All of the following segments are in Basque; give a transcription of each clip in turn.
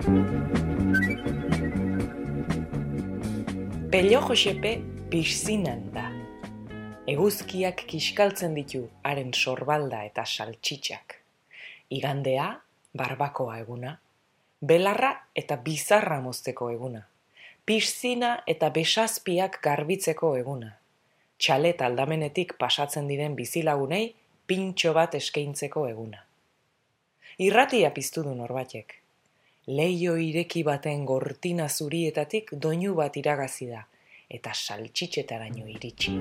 Pello Josepe piszinan da. Eguzkiak kiskaltzen ditu haren sorbalda eta saltxitxak. Igandea, barbakoa eguna. Belarra eta bizarra mozteko eguna. Piszina eta besazpiak garbitzeko eguna. Txalet aldamenetik pasatzen diren bizilagunei pintxo bat eskaintzeko eguna. Irratia piztu du norbaitek. Leio ireki baten gortina zurietatik doinu bat iragazi da, eta saltxitxetaraino iritsi.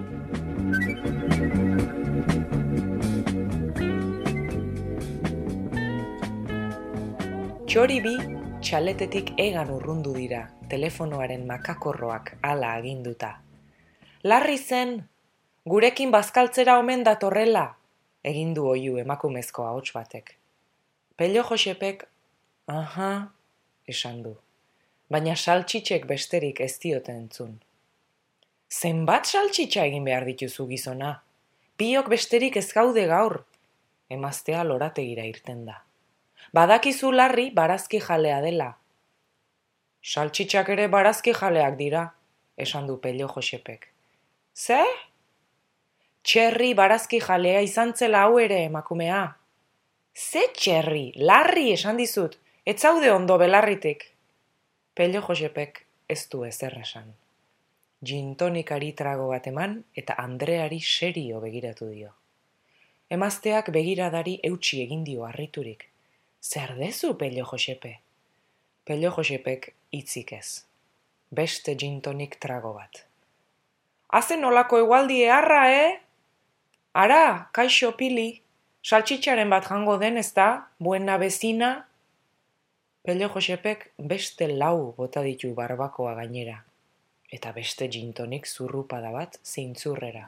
Txori bi txaletetik egan urrundu dira, telefonoaren makakorroak hala aginduta. Larri zen, gurekin bazkaltzera omen datorrela, egin du oihu emakumezko ahots batek. Pello Josepek, aha, esan du, baina saltxitxek besterik ez diote entzun. Zenbat saltxitxa egin behar dituzu gizona? Biok besterik ez gaude gaur, emaztea lorategira irten da. Badakizu Larri barazki jalea dela. Saltxitxak ere barazki jaleak dira, esan du Pello Josepek. Ze? Txerri barazki jalea izan zela hau ere emakumea. Ze txerri, Larri esan dizut, ez zaude ondo belarritik. Pello Josepek ez du ezer esan. Gintonikari trago bat eman eta Andreari serio begiratu dio. Emazteak begiradari eutsi egin dio harriturik. Zer dezu, Pello Josepe? Pello Josepek hitzik ez. Beste gintonik trago bat. Hazen nolako egualdi eharra, Ara, kaixo Pili, saltxitxaren bat jango den ezta, buena bezina? Pello Josepek beste lau bota ditu barbakoa gainera, eta beste gintonik zurrupada bat zeintzurrera.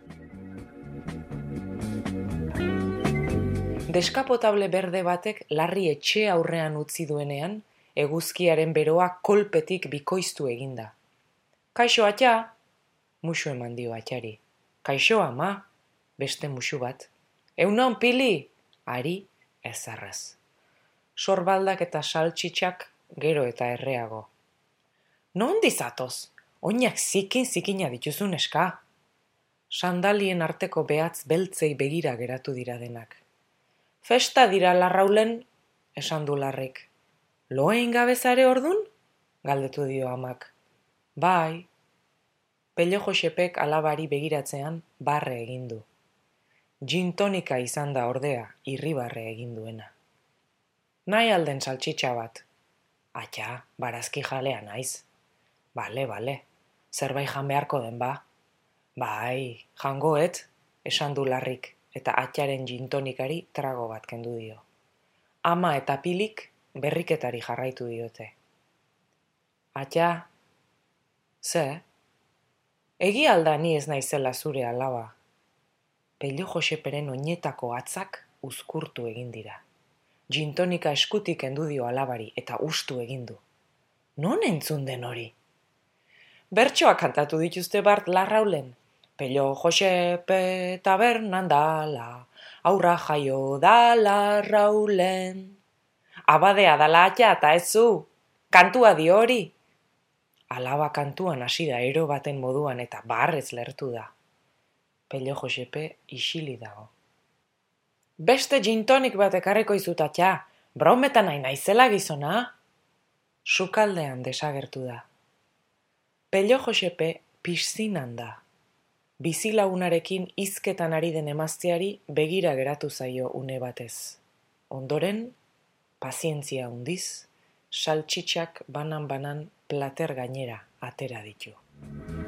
Deskapotable berde batek Larri etxe aurrean utzi duenean, eguzkiaren beroa kolpetik bikoiztu eginda. Kaixo atxa, musu eman dio atxari. Kaixo ama, beste musu bat. Eunon Pili, ari ezarraz. Sorbaldak eta saltxitxak gero eta erreago. Nondi zatoz? Oinak zikina dituzun eska. Sandalien arteko behatz beltzei begira geratu dira denak. Festa dira Larraulen, esan du Larrik. Loen gabezare ordun? Galdetu dio amak. Bai. Pello Josepek alabari begiratzean barre egin du. Gintonika izan da ordea, irribarre egin duena. Nahi alden saltxitxa bat. Atxa, barazki jalea naiz. Bale, zerbait jan beharko den ba. Bai, jangoet, esan du Larrik, eta atxaren gintonikari trago bat kendu dio. Ama eta Pilik berriketari jarraitu diote. Atxa, ze? Egi alda ni ez naizela zure alaba. Pello Joseperen oinetako atzak uzkurtu egin dira. Gintonika eskutik kendu dio alabari eta ustu egin du. Non entzun den hori? Bertsoak kantatu dituzte bart Larraulen. Pello Josepe tabernan dala, aurra jaio da Larraulen. Abadea dala atxa eta ez zu, kantua dio hori. Alaba kantuan hasi da ero baten moduan eta barrez lertu da. Pello Josepe isili dago. Beste gintonik bat ekarriko izut atxa, brometan nahi naizela gizona? Sukaldean desagertu da. Pello Josepe piszinan da. Bizilagunarekin hizketan ari den emazteari begira geratu zaio une batez. Ondoren, pazientzia handiz, saltxitxak banan-banan plater gainera atera ditu.